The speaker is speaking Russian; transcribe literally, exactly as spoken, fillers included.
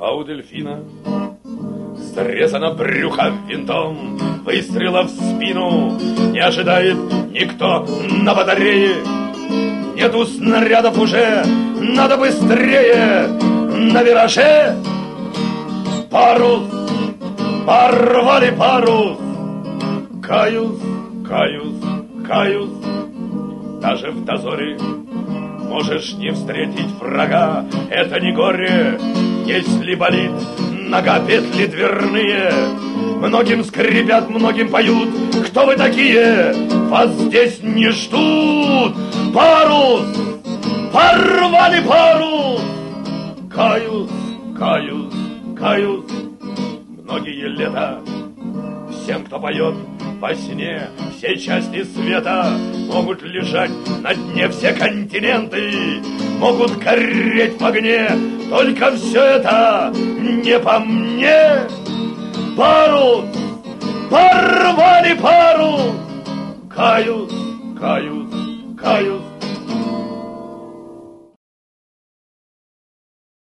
А у дельфина срезано брюхо винтом, выстрела в спину не ожидает никто на батарее. Нету снарядов уже, надо быстрее. На вираже парус, порвали парус. Каюсь, каюсь, каюсь. Даже в дозоре можешь не встретить врага. Это не горе, если болит нога, петли дверные. Многим скрипят, многим поют. Кто вы такие? Вас здесь не ждут. Парус! Порвали парус! Каюсь, каюсь, каюсь. Многие лета всем, кто поет во сне, все части света могут лежать на дне, все континенты могут гореть в огне. Только все это не по мне. Парус! Порвали парус! Каюсь, каюсь, каюсь.